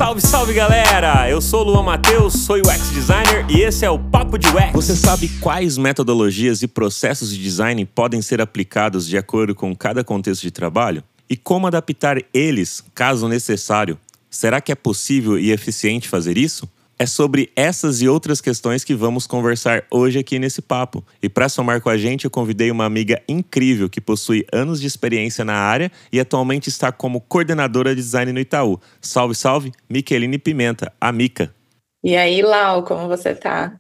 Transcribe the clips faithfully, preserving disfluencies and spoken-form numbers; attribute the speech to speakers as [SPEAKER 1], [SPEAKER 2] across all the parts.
[SPEAKER 1] Salve, salve galera! Eu sou o Luan Matheus, sou U X Designer e esse é o Papo de U X. Você sabe quais metodologias e processos de design podem ser aplicados de acordo com cada contexto de trabalho? E como adaptar eles, caso necessário? Será que é possível e eficiente fazer isso? É sobre essas e outras questões que vamos conversar hoje aqui nesse papo. E para somar com a gente, eu convidei uma amiga incrível que possui anos de experiência na área e atualmente está como coordenadora de design no Itaú. Salve, salve, Miqueline Pimenta, a Mica.
[SPEAKER 2] E aí, Lau, como você tá?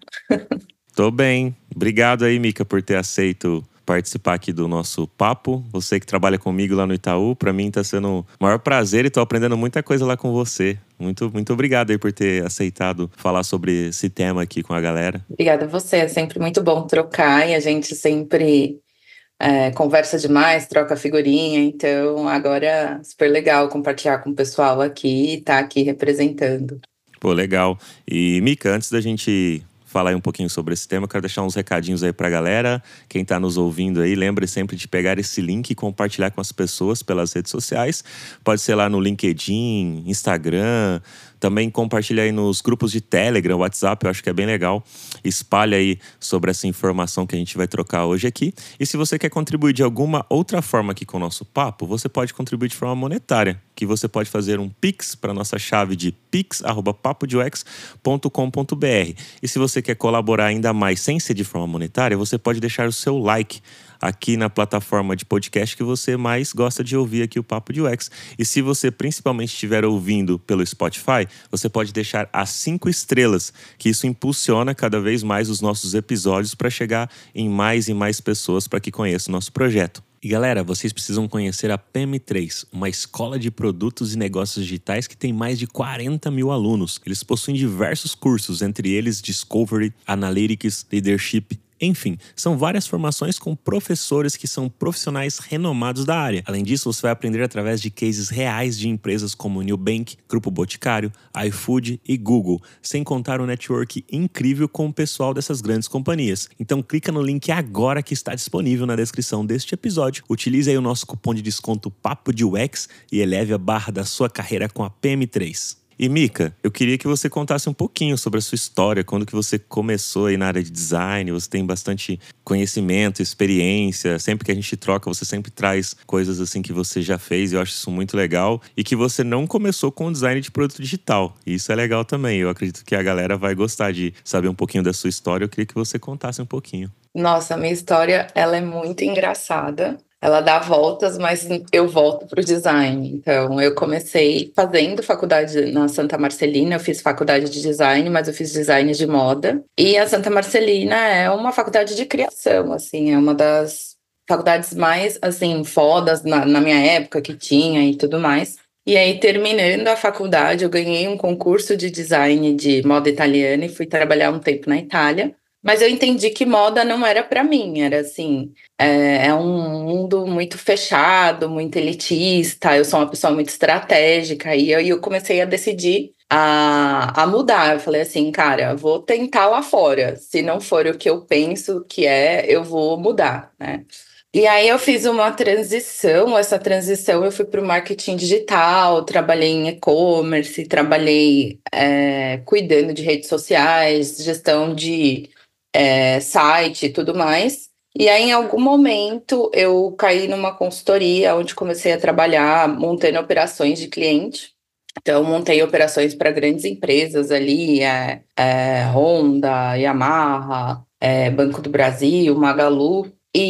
[SPEAKER 1] Tô bem. Obrigado aí, Mica, por ter aceito participar aqui do nosso papo. Você que trabalha comigo lá no Itaú, para mim tá sendo o maior prazer e tô aprendendo muita coisa lá com você. Muito, muito obrigado aí por ter aceitado falar sobre esse tema aqui com a galera.
[SPEAKER 2] Obrigada a você, é sempre muito bom trocar e a gente sempre é, conversa demais, troca figurinha, então agora é super legal compartilhar com o pessoal aqui e estar aqui representando.
[SPEAKER 1] Pô, legal. E Mica, antes da gente falar aí um pouquinho sobre esse tema, eu quero deixar uns recadinhos aí pra galera. Quem tá nos ouvindo aí, lembre sempre de pegar esse link e compartilhar com as pessoas pelas redes sociais. Pode ser lá no LinkedIn, Instagram, também compartilha aí nos grupos de Telegram, WhatsApp, eu acho que é bem legal. Espalha aí sobre essa informação que a gente vai trocar hoje aqui. E se você quer contribuir de alguma outra forma aqui com o nosso papo, você pode contribuir de forma monetária, que você pode fazer um Pix para nossa chave de pix arroba papo de u x ponto com ponto b r. E se você quer colaborar ainda mais sem ser de forma monetária, você pode deixar o seu like aqui na plataforma de podcast que você mais gosta de ouvir aqui o Papo de U X. E se você principalmente estiver ouvindo pelo Spotify, você pode deixar as cinco estrelas, que isso impulsiona cada vez mais os nossos episódios para chegar em mais e mais pessoas para que conheçam o nosso projeto. E galera, vocês precisam conhecer a P M três, uma escola de produtos e negócios digitais que tem mais de quarenta mil alunos. Eles possuem diversos cursos, entre eles Discovery, Analytics, Leadership. Enfim, são várias formações com professores que são profissionais renomados da área. Além disso, você vai aprender através de cases reais de empresas como Nubank, Grupo Boticário, iFood e Google, sem contar um network incrível com o pessoal dessas grandes companhias. Então clica no link agora que está disponível na descrição deste episódio. Utilize aí o nosso cupom de desconto Papo de U X e eleve a barra da sua carreira com a P M três. E Mica, eu queria que você contasse um pouquinho sobre a sua história, quando que você começou aí na área de design. Você tem bastante conhecimento, experiência, sempre que a gente troca você sempre traz coisas assim que você já fez, eu acho isso muito legal. E que você não começou com design de produto digital, e isso é legal também. Eu acredito que a galera vai gostar de saber um pouquinho da sua história. Eu queria que você contasse um pouquinho.
[SPEAKER 2] Nossa, minha história, ela é muito engraçada. Ela dá voltas, mas eu volto para o design. Então, eu comecei fazendo faculdade na Santa Marcelina. Eu fiz faculdade de design, mas eu fiz design de moda. E a Santa Marcelina é uma faculdade de criação, assim. É uma das faculdades mais, assim, fodas na, na minha época que tinha e tudo mais. E aí, terminando a faculdade, eu ganhei um concurso de design de moda italiana e fui trabalhar um tempo na Itália. Mas eu entendi que moda não era para mim, era assim, é, é um mundo muito fechado, muito elitista, eu sou uma pessoa muito estratégica, e aí eu comecei a decidir a, a mudar. Eu falei assim, cara, vou tentar lá fora, se não for o que eu penso que é, eu vou mudar, né? E aí eu fiz uma transição, essa transição eu fui para o marketing digital, trabalhei em e-commerce, trabalhei é, cuidando de redes sociais, gestão de É, site e tudo mais. E aí, em algum momento, eu caí numa consultoria onde comecei a trabalhar montando operações de cliente. Então, montei operações para grandes empresas ali, é, é, Honda, Yamaha, é, Banco do Brasil, Magalu.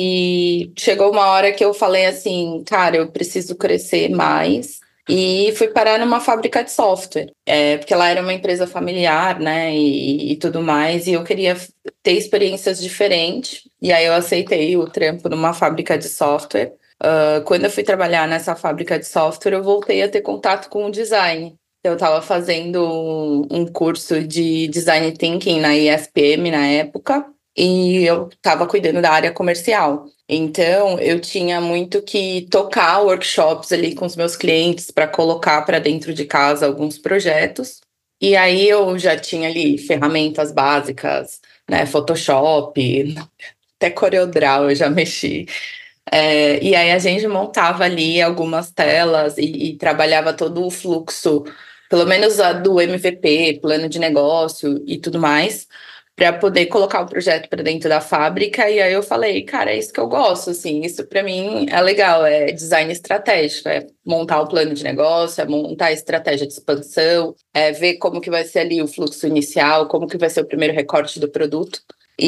[SPEAKER 2] E chegou uma hora que eu falei assim, cara, eu preciso crescer mais. E fui parar numa fábrica de software, é, porque ela era uma empresa familiar, né, e, e tudo mais, e eu queria ter experiências diferentes, e aí eu aceitei o trampo numa fábrica de software. Uh, quando eu fui trabalhar nessa fábrica de software, eu voltei a ter contato com o design. Então, eu estava fazendo um, um curso de Design Thinking na I S P M na época, e eu estava cuidando da área comercial. Então, eu tinha muito que tocar workshops ali com os meus clientes para colocar para dentro de casa alguns projetos. E aí eu já tinha ali ferramentas básicas, né? Photoshop, até CorelDRAW eu já mexi. É, e aí a gente montava ali algumas telas e, e trabalhava todo o fluxo pelo menos a do M V P, plano de negócio e tudo mais, para poder colocar o projeto para dentro da fábrica. E aí eu falei, cara, é isso que eu gosto, assim, isso para mim é legal, é design estratégico, é montar o plano de negócio, é montar a estratégia de expansão, é ver como que vai ser ali o fluxo inicial, como que vai ser o primeiro recorte do produto.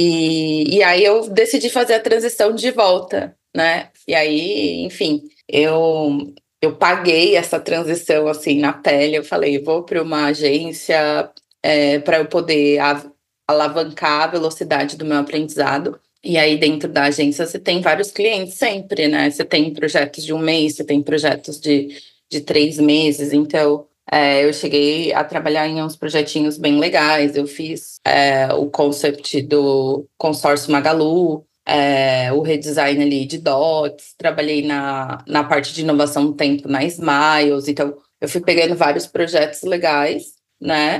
[SPEAKER 2] E, e aí eu decidi fazer a transição de volta, né? E aí, enfim, eu, eu paguei essa transição, assim, na pele. Eu falei, vou para uma agência é, para eu poder alavancar a velocidade do meu aprendizado. E aí, dentro da agência, você tem vários clientes sempre, né? Você tem projetos de um mês, você tem projetos de, de três meses. Então, é, eu cheguei a trabalhar em uns projetinhos bem legais. Eu fiz é, o concept do consórcio Magalu, é, o redesign ali de dots, trabalhei na, na parte de inovação do tempo na Smiles. Então, eu fui pegando vários projetos legais, né?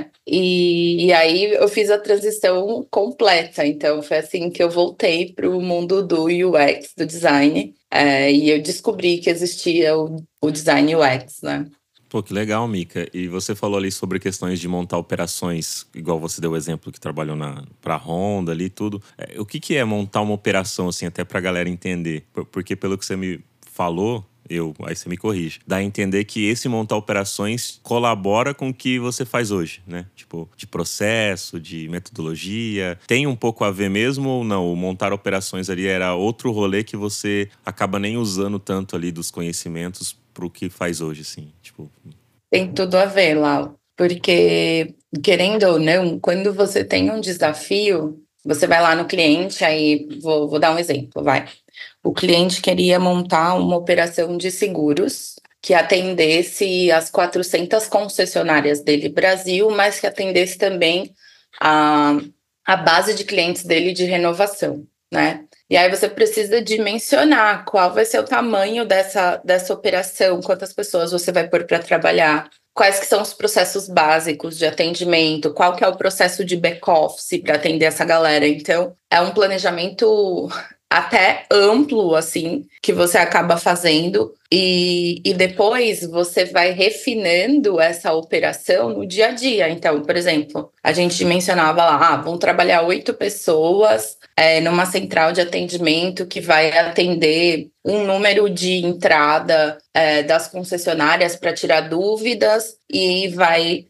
[SPEAKER 2] E, e aí eu fiz a transição completa. Então foi assim que eu voltei para o mundo do U X, do design, é, e eu descobri que existia o, o design U X, né?
[SPEAKER 1] Pô, que legal, Mica. E você falou ali sobre questões de montar operações, igual você deu o exemplo que trabalhou na para Honda ali e tudo. É, o que, que é montar uma operação, assim, até pra galera entender? Porque pelo que você me falou, eu, aí você me corrige, dá a entender que esse montar operações colabora com o que você faz hoje, né? Tipo, de processo, de metodologia. Tem um pouco a ver mesmo ou não? O montar operações ali era outro rolê que você acaba nem usando tanto ali dos conhecimentos pro que faz hoje, assim, tipo...
[SPEAKER 2] Tem tudo a ver, Lau, porque, querendo ou não, quando você tem um desafio, você vai lá no cliente, aí, vou, vou dar um exemplo, vai. O cliente queria montar uma operação de seguros que atendesse as quatrocentas concessionárias dele Brasil, mas que atendesse também a, a base de clientes dele de renovação, né? E aí você precisa dimensionar qual vai ser o tamanho dessa, dessa operação, quantas pessoas você vai pôr para trabalhar, quais que são os processos básicos de atendimento, qual que é o processo de back-office para atender essa galera. Então, é um planejamento até amplo, assim, que você acaba fazendo e, e depois você vai refinando essa operação no dia a dia. Então, por exemplo, a gente mencionava lá, ah, vão trabalhar oito pessoas é, numa central de atendimento que vai atender um número de entrada é, das concessionárias para tirar dúvidas e vai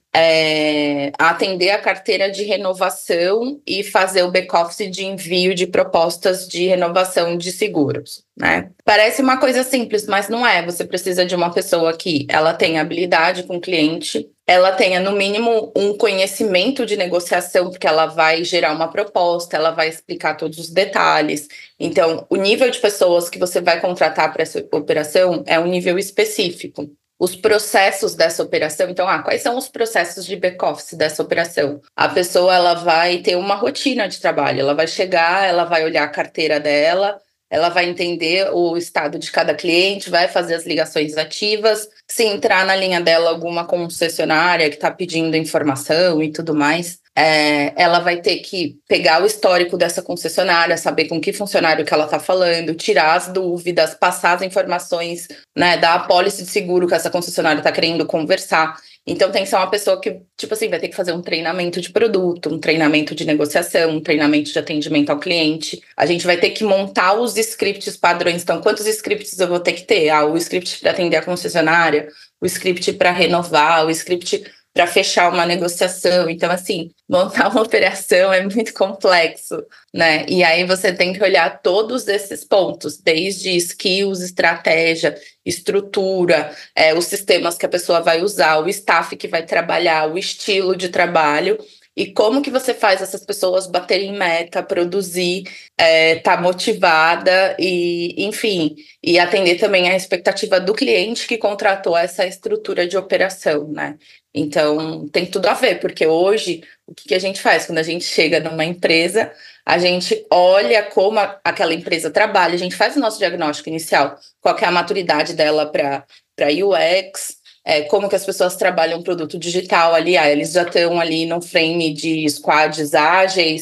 [SPEAKER 2] é, atender a carteira de renovação e fazer o back-office de envio de propostas de renovação de seguros, né? Parece uma coisa simples, mas não é. Você precisa de uma pessoa que ela tenha habilidade com o cliente, ela tenha, no mínimo, um conhecimento de negociação, porque ela vai gerar uma proposta, ela vai explicar todos os detalhes. Então, o nível de pessoas que você vai contratar para essa operação é um nível específico. Os processos dessa operação, então, ah, quais são os processos de back-office dessa operação? A pessoa, ela vai ter uma rotina de trabalho, ela vai chegar, ela vai olhar a carteira dela, ela vai entender o estado de cada cliente, vai fazer as ligações ativas, se entrar na linha dela alguma concessionária que está pedindo informação e tudo mais, é, ela vai ter que pegar o histórico dessa concessionária, saber com que funcionário que ela está falando, tirar as dúvidas, passar as informações, né, da apólice de seguro que essa concessionária está querendo conversar. Então, tem que ser uma pessoa que, tipo assim, vai ter que fazer um treinamento de produto, um treinamento de negociação, um treinamento de atendimento ao cliente. A gente vai ter que montar os scripts padrões. Então, quantos scripts eu vou ter que ter? Ah, o script para atender a concessionária, o script para renovar, o script para fechar uma negociação. Então, assim, montar uma operação é muito complexo, né? E aí você tem que olhar todos esses pontos, desde skills, estratégia, estrutura, é, os sistemas que a pessoa vai usar, o staff que vai trabalhar, o estilo de trabalho. E como que você faz essas pessoas baterem meta, produzir, é, tá motivada e, enfim, e atender também a expectativa do cliente que contratou essa estrutura de operação, né? Então, tem tudo a ver, porque hoje, o que, que a gente faz? Quando a gente chega numa empresa, a gente olha como a, aquela empresa trabalha, a gente faz o nosso diagnóstico inicial, qual que é a maturidade dela para U X, É, como que as pessoas trabalham produto digital ali, ah, eles já estão ali no frame de squads ágeis,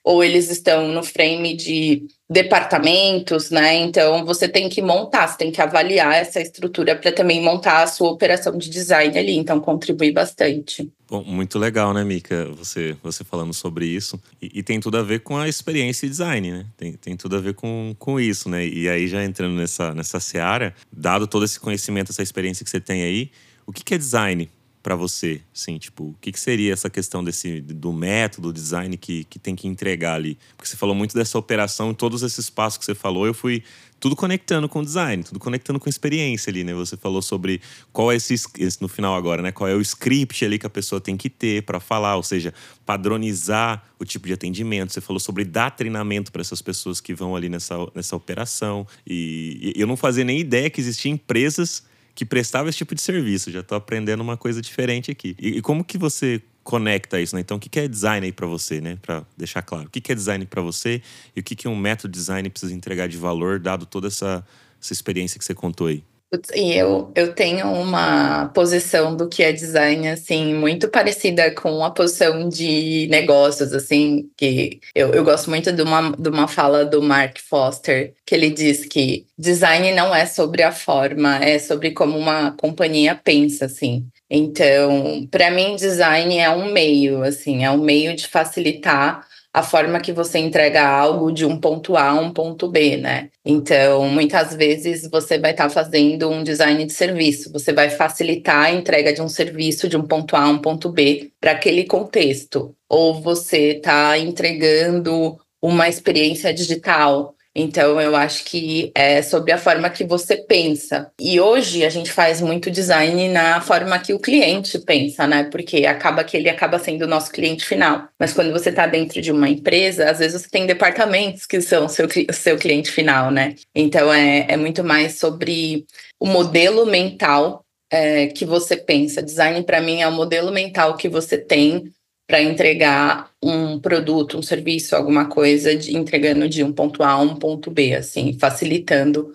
[SPEAKER 2] ou eles estão no frame de departamentos, né? Então, você tem que montar, você tem que avaliar essa estrutura para também montar a sua operação de design ali. Então, contribui bastante.
[SPEAKER 1] Bom, muito legal, né, Mika? Você, você falando sobre isso. E, e tem tudo a ver com a experiência e design, né? Tem, tem tudo a ver com, com isso, né? E aí, já entrando nessa, nessa seara, dado todo esse conhecimento, essa experiência que você tem aí, o que, que é design para você? Assim, tipo, o que, que seria essa questão desse, do método, design que, que tem que entregar ali? Porque você falou muito dessa operação e todos esses passos que você falou, eu fui tudo conectando com design, tudo conectando com experiência ali, né? Você falou sobre qual é esse, esse no final agora, né? Qual é o script ali que a pessoa tem que ter para falar, ou seja, padronizar o tipo de atendimento. Você falou sobre dar treinamento para essas pessoas que vão ali nessa, nessa operação. E, e eu não fazia nem ideia que existiam empresas que prestavam esse tipo de serviço. Já tô aprendendo uma coisa diferente aqui. E, e como que você conecta isso, né? Então, o que é design aí para você, né? Para deixar claro. O que é design para você e o que um método de design precisa entregar de valor, dado toda essa, essa experiência que você contou aí?
[SPEAKER 2] E eu, eu tenho uma posição do que é design, assim, muito parecida com a posição de negócios, assim, que eu, eu gosto muito de uma, de uma fala do Mark Foster, que ele diz que design não é sobre a forma, é sobre como uma companhia pensa, assim. Então, para mim, design é um meio, assim, é um meio de facilitar a forma que você entrega algo de um ponto A a um ponto B, né? Então, muitas vezes você vai estar fazendo um design de serviço, você vai facilitar a entrega de um serviço de um ponto A a um ponto B para aquele contexto. Ou você está entregando uma experiência digital. Então, eu acho que é sobre a forma que você pensa. E hoje a gente faz muito design na forma que o cliente pensa, né? Porque acaba que ele acaba sendo o nosso cliente final. Mas quando você está dentro de uma empresa, às vezes você tem departamentos que são o seu, o seu cliente final, né? Então, é, é muito mais sobre o modelo mental é, que você pensa. Design, para mim, é o modelo mental que você tem para entregar um produto, um serviço, alguma coisa, de, entregando de um ponto A a um ponto B, assim, facilitando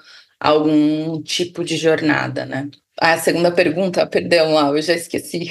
[SPEAKER 2] algum tipo de jornada, né? A segunda pergunta, perdão, lá, eu já esqueci.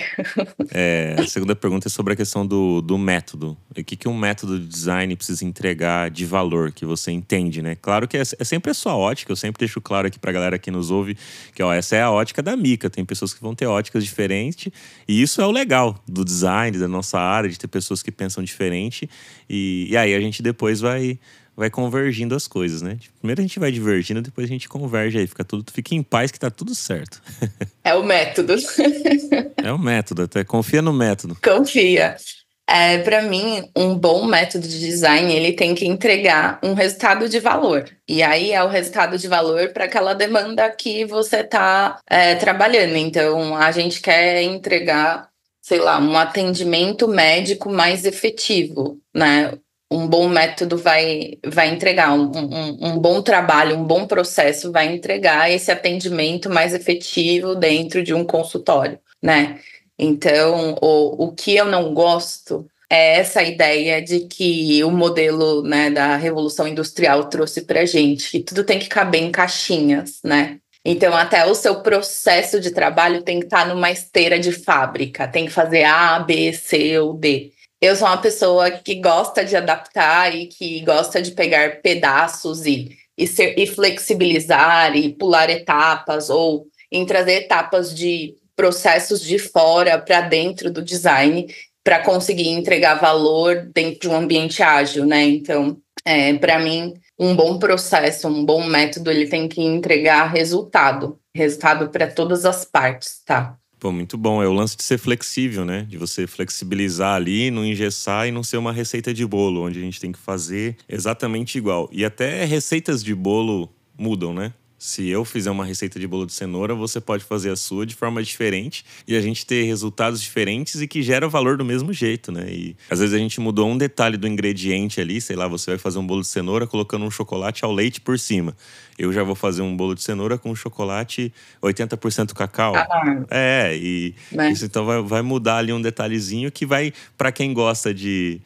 [SPEAKER 1] É, a segunda pergunta é sobre a questão do, do método. O que, que um método de design precisa entregar de valor, que você entende, né? Claro que é, é sempre a sua ótica, eu sempre deixo claro aqui pra galera que nos ouve, que ó, essa é a ótica da Mika. Tem pessoas que vão ter óticas diferentes, e isso é o legal do design, da nossa área, de ter pessoas que pensam diferente. E, e aí a gente depois vai... vai convergindo as coisas, né? Primeiro a gente vai divergindo, depois a gente converge aí. Fica tudo, fica em paz que tá tudo certo.
[SPEAKER 2] É o método.
[SPEAKER 1] É o método, até confia no método.
[SPEAKER 2] Confia. É, para mim, um bom método de design, ele tem que entregar um resultado de valor. E aí é o resultado de valor para aquela demanda que você está é, trabalhando. Então, a gente quer entregar, sei lá, um atendimento médico mais efetivo, né? Um bom método vai, vai entregar, um, um, um bom trabalho, um bom processo vai entregar esse atendimento mais efetivo dentro de um consultório, né? Então, o, o que eu não gosto é essa ideia de que o modelo, né, da Revolução Industrial trouxe para a gente, que tudo tem que caber em caixinhas, né? Então, até o seu processo de trabalho tem que estar numa esteira de fábrica, tem que fazer A, B, C ou D. Eu sou uma pessoa que gosta de adaptar e que gosta de pegar pedaços e, e, ser, e flexibilizar e pular etapas ou em trazer etapas de processos de fora para dentro do design para conseguir entregar valor dentro de um ambiente ágil, né? Então, é, para mim, um bom processo, um bom método, ele tem que entregar resultado, resultado para todas as partes, tá?
[SPEAKER 1] Pô, muito bom. É o lance de ser flexível, né? De você flexibilizar ali, não engessar e não ser uma receita de bolo, onde a gente tem que fazer exatamente igual. E até receitas de bolo mudam, né? Se eu fizer uma receita de bolo de cenoura, você pode fazer a sua de forma diferente e a gente ter resultados diferentes e que gera valor do mesmo jeito, né? E às vezes a gente mudou um detalhe do ingrediente ali, sei lá, você vai fazer um bolo de cenoura colocando um chocolate ao leite por cima. Eu já vou fazer um bolo de cenoura com chocolate oitenta por cento cacau.
[SPEAKER 2] Ah,
[SPEAKER 1] É, e
[SPEAKER 2] né?
[SPEAKER 1] isso então vai, vai mudar ali um detalhezinho que vai, para quem gosta de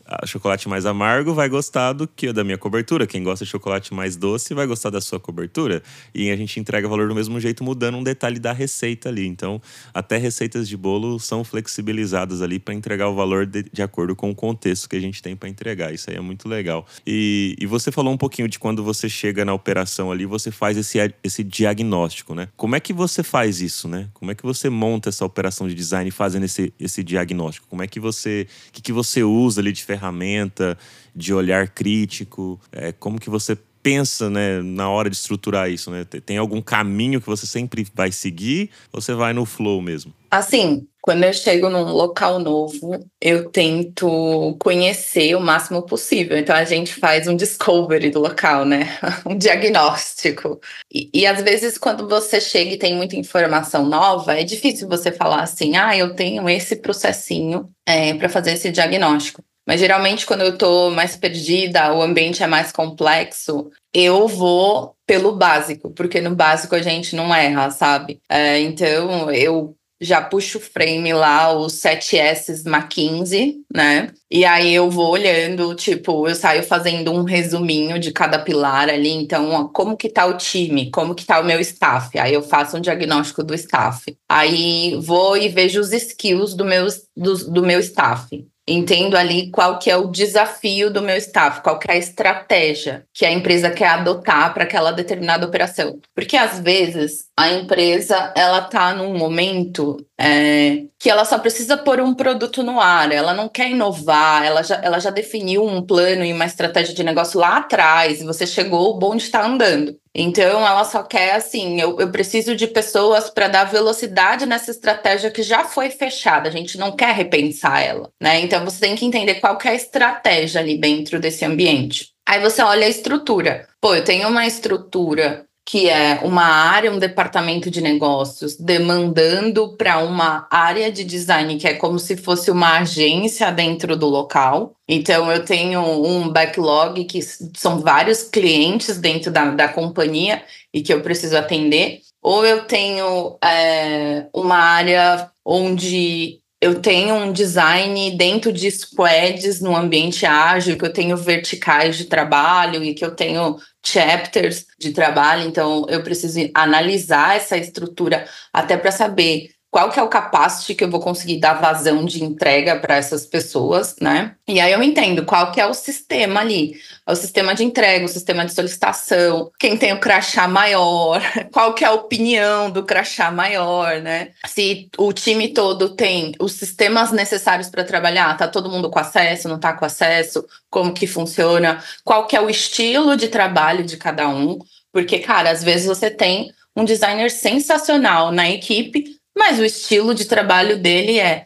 [SPEAKER 1] a chocolate mais amargo vai gostar do que da minha cobertura. Quem gosta de chocolate mais doce vai gostar da sua cobertura. E a gente entrega valor do mesmo jeito, mudando um detalhe da receita ali. Então, até receitas de bolo são flexibilizadas ali para entregar o valor de, de acordo com o contexto que a gente tem para entregar. Isso aí é muito legal. E, e você falou um pouquinho de quando você chega na operação ali, você faz esse, esse diagnóstico, né? Como é que você faz isso, né? Como é que você monta essa operação de design fazendo esse, esse diagnóstico? Como é que você... O que, que você usa ali de ferramenta, de olhar crítico? É, como que você pensa, né, na hora de estruturar isso, né? Tem algum caminho que você sempre vai seguir ou você vai no flow mesmo?
[SPEAKER 2] Assim, quando eu chego num local novo, eu tento conhecer o máximo possível. Então, a gente faz um discovery do local, né? Um diagnóstico. E, e, às vezes, quando você chega e tem muita informação nova, é difícil você falar assim, ah, eu tenho esse processinho é, para fazer esse diagnóstico. Mas, geralmente, quando eu tô mais perdida, o ambiente é mais complexo, eu vou pelo básico, porque no básico a gente não erra, sabe? É, então, eu já puxo o frame lá, os sete S McKinsey, né? E aí eu vou olhando, tipo, eu saio fazendo um resuminho de cada pilar ali. Então, ó, como que tá o time? Como que tá o meu staff? Aí eu faço um diagnóstico do staff. Aí vou e vejo os skills do meu, do, do meu staff. Entendo ali qual que é o desafio do meu staff, qual que é a estratégia que a empresa quer adotar para aquela determinada operação. Porque, às vezes, a empresa ela está num momento é, que ela só precisa pôr um produto no ar, ela não quer inovar, ela já, ela já definiu um plano e uma estratégia de negócio lá atrás, e você chegou, o bonde está andando. Então, ela só quer, assim, eu, eu preciso de pessoas para dar velocidade nessa estratégia que já foi fechada. A gente não quer repensar ela, né? Então, você tem que entender qual que é a estratégia ali dentro desse ambiente. Aí você olha a estrutura. Pô, eu tenho uma estrutura que é uma área, um departamento de negócios demandando para uma área de design que é como se fosse uma agência dentro do local. Então, eu tenho um backlog que são vários clientes dentro da, da companhia e que eu preciso atender. Ou eu tenho é, uma área onde eu tenho um design dentro de squads no ambiente ágil, que eu tenho verticais de trabalho e que eu tenho chapters de trabalho. Então, eu preciso analisar essa estrutura até para saber qual que é o capacity que eu vou conseguir dar vazão de entrega para essas pessoas, né? E aí eu entendo qual que é o sistema ali. É o sistema de entrega, o sistema de solicitação, quem tem o crachá maior, qual que é a opinião do crachá maior, né? Se o time todo tem os sistemas necessários para trabalhar, tá todo mundo com acesso, não tá com acesso, como que funciona, qual que é o estilo de trabalho de cada um, porque, cara, às vezes você tem um designer sensacional na equipe, mas o estilo de trabalho dele é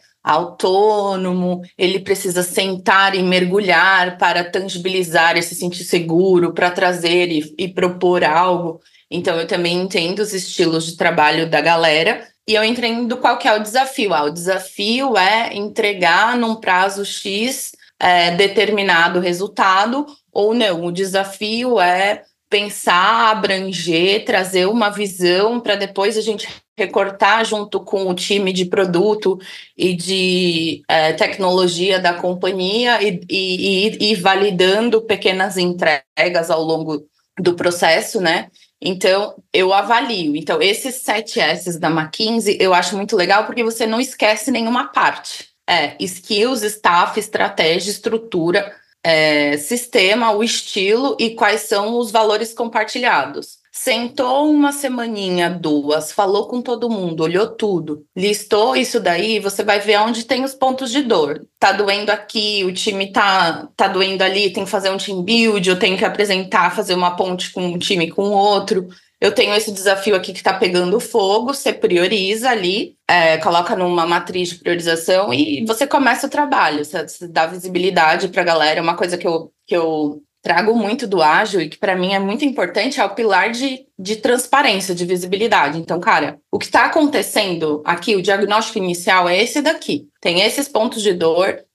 [SPEAKER 2] autônomo, ele precisa sentar e mergulhar para tangibilizar e se sentir seguro, para trazer e, e propor algo. Então, eu também entendo os estilos de trabalho da galera e eu entendo qual que é o desafio. Ah, o desafio é entregar num prazo X é, determinado resultado, ou não, o desafio é pensar, abranger, trazer uma visão para depois a gente recortar junto com o time de produto e de é, tecnologia da companhia e, e, e, e validando pequenas entregas ao longo do processo, né? Então, eu avalio. Então, esses sete S's da McKinsey eu acho muito legal porque você não esquece nenhuma parte. É, skills, staff, estratégia, estrutura, é, sistema, o estilo e quais são os valores compartilhados. Sentou uma semaninha, duas, falou com todo mundo, olhou tudo, listou isso daí, você vai ver onde tem os pontos de dor. Tá doendo aqui, o time tá, tá doendo ali, tem que fazer um team build, eu tenho que apresentar, fazer uma ponte com um time com o outro. Eu tenho esse desafio aqui que tá pegando fogo, você prioriza ali, é, coloca numa matriz de priorização e você começa o trabalho, você, você dá visibilidade pra galera. Uma coisa que eu, que eu trago muito do ágil e que para mim é muito importante é o pilar de, de transparência, de visibilidade. Então, cara, o que está acontecendo aqui, o diagnóstico inicial é esse daqui. Tem esses pontos de dor,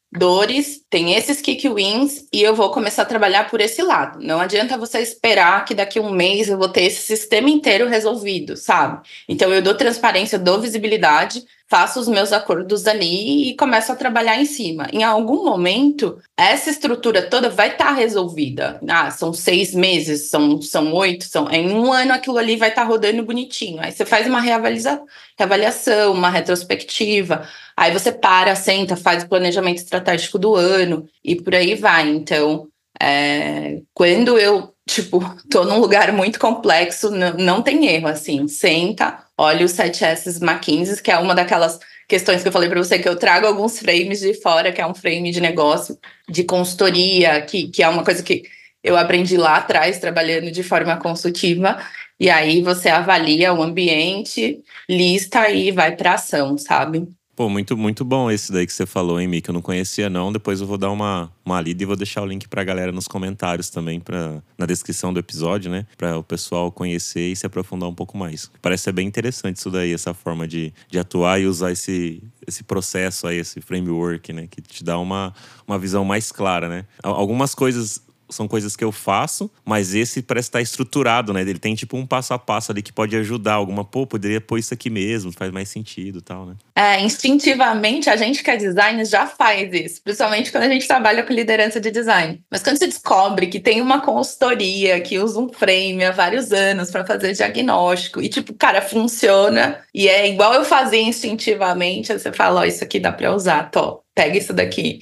[SPEAKER 2] dores, tem esses kick wins e eu vou começar a trabalhar por esse lado. Não adianta você esperar que daqui a um mês eu vou ter esse sistema inteiro resolvido, sabe? Então eu dou transparência, dou visibilidade, faço os meus acordos ali e começo a trabalhar em cima. Em algum momento, essa estrutura toda vai estar tá resolvida. Ah, são seis meses, são, são oito, são... em um ano aquilo ali vai estar tá rodando bonitinho. Aí você faz uma reavaliação, reavaliação, uma retrospectiva, aí você para, senta, faz o planejamento estratégico do ano e por aí vai. Então, é... quando eu, tipo, tô num lugar muito complexo, não, não tem erro, assim, senta, olha os sete S McKinsey, que é uma daquelas questões que eu falei para você, que eu trago alguns frames de fora, que é um frame de negócio, de consultoria, que, que é uma coisa que eu aprendi lá atrás, trabalhando de forma consultiva, e aí você avalia o ambiente, lista e vai para ação, sabe?
[SPEAKER 1] Pô, muito, muito bom esse daí que você falou, hein, Mika? Eu não conhecia, não. Depois eu vou dar uma, uma lida e vou deixar o link pra galera nos comentários também, pra, na descrição do episódio, né? Pra o pessoal conhecer e se aprofundar um pouco mais. Parece ser bem interessante isso daí, essa forma de, de atuar e usar esse, esse processo aí, esse framework, né? Que te dá uma, uma visão mais clara, né? Algumas coisas são coisas que eu faço, mas esse parece estar estruturado, né? Ele tem tipo um passo a passo ali que pode ajudar alguma, pô, poderia pôr isso aqui mesmo, faz mais sentido e tal, né?
[SPEAKER 2] É, instintivamente a gente que é designer já faz isso, principalmente quando a gente trabalha com liderança de design. Mas quando você descobre que tem uma consultoria que usa um frame há vários anos para fazer diagnóstico e tipo, cara, funciona e é igual eu fazia instintivamente, aí você fala, ó, isso aqui dá para usar, tô, pega isso daqui.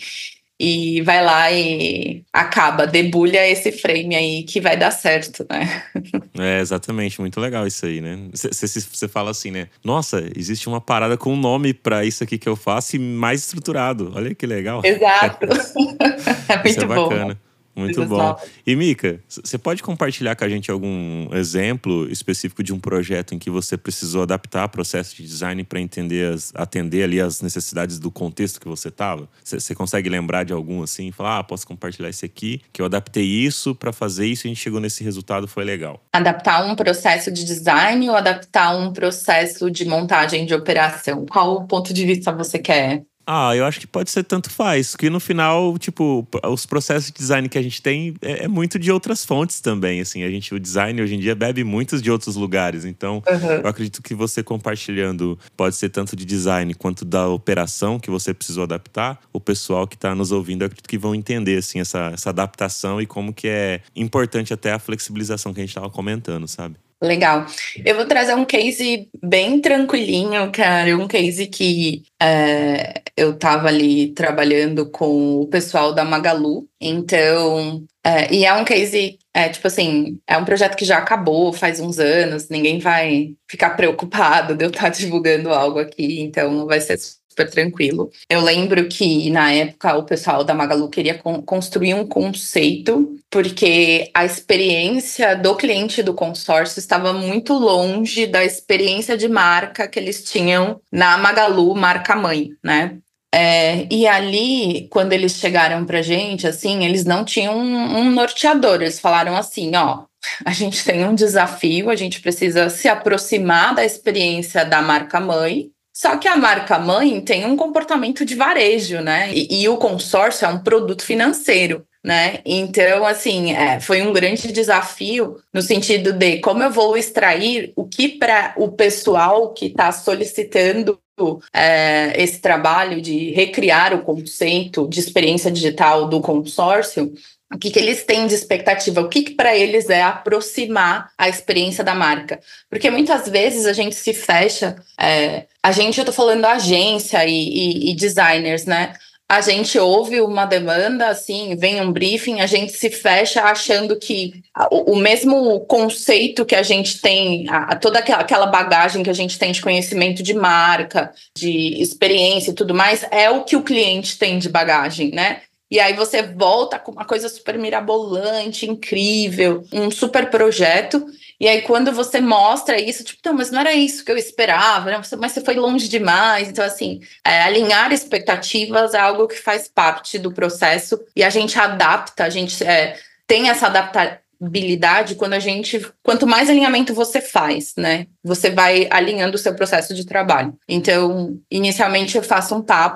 [SPEAKER 2] E vai lá e acaba, debulha esse frame aí que vai dar certo, né?
[SPEAKER 1] É, exatamente, muito legal isso aí, né? Você fala assim, né? Nossa, existe uma parada com um nome pra isso aqui que eu faço e mais estruturado. Olha que legal.
[SPEAKER 2] Exato. É muito
[SPEAKER 1] isso é
[SPEAKER 2] bom.
[SPEAKER 1] bacana. Muito bom. E, Mika, você pode compartilhar com a gente algum exemplo específico de um projeto em que você precisou adaptar o processo de design para entender as, atender ali as necessidades do contexto que você estava? Você consegue lembrar de algum assim? Falar, ah, posso compartilhar esse aqui, que eu adaptei isso para fazer isso e a gente chegou nesse resultado, foi legal.
[SPEAKER 2] Adaptar um processo de design ou adaptar um processo de montagem de operação? Qual ponto de vista você quer?
[SPEAKER 1] Ah, eu acho que pode ser tanto faz, que no final, tipo, os processos de design que a gente tem é, é muito de outras fontes também, assim, a gente, o design hoje em dia bebe muitos de outros lugares, então uhum. eu acredito que você compartilhando pode ser tanto de design quanto da operação que você precisou adaptar, o pessoal que está nos ouvindo, eu acredito que vão entender, assim, essa, essa adaptação e como que é importante até a flexibilização que a gente estava comentando, sabe?
[SPEAKER 2] Legal. Eu vou trazer um case bem tranquilinho, cara. Um case que é, eu tava ali trabalhando com o pessoal da Magalu. Então, é, e é um case, é, tipo assim, é um projeto que já acabou faz uns anos. Ninguém vai ficar preocupado de eu estar divulgando algo aqui. Então, vai ser super tranquilo. Eu lembro que, na época, o pessoal da Magalu queria con- construir um conceito, porque a experiência do cliente do consórcio estava muito longe da experiência de marca que eles tinham na Magalu, marca-mãe, né? É, e ali, quando eles chegaram pra gente, assim, eles não tinham um, um norteador. Eles falaram assim, ó, a gente tem um desafio, a gente precisa se aproximar da experiência da marca-mãe. Só que a marca-mãe tem um comportamento de varejo, né? E, e o consórcio é um produto financeiro, né? Então, assim, é, foi um grande desafio no sentido de como eu vou extrair o que para o pessoal que está solicitando é, esse trabalho de recriar o conceito de experiência digital do consórcio, o que, que eles têm de expectativa, o que, que para eles é aproximar a experiência da marca. Porque muitas vezes a gente se fecha, é, a gente, eu tô falando agência e, e, e designers, né? A gente ouve uma demanda, assim, vem um briefing, a gente se fecha achando que o, o mesmo conceito que a gente tem, a, toda aquela, aquela bagagem que a gente tem de conhecimento de marca, de experiência e tudo mais, é o que o cliente tem de bagagem, né? E aí você volta com uma coisa super mirabolante, incrível, um super projeto. E aí quando você mostra isso, tipo, não, mas não era isso que eu esperava, né? Mas você foi longe demais. Então, assim, é, alinhar expectativas é algo que faz parte do processo. E a gente adapta, a gente é, tem essa adaptabilidade quando a gente... Quanto mais alinhamento você faz, né? Você vai alinhando o seu processo de trabalho. Então, inicialmente eu faço um papo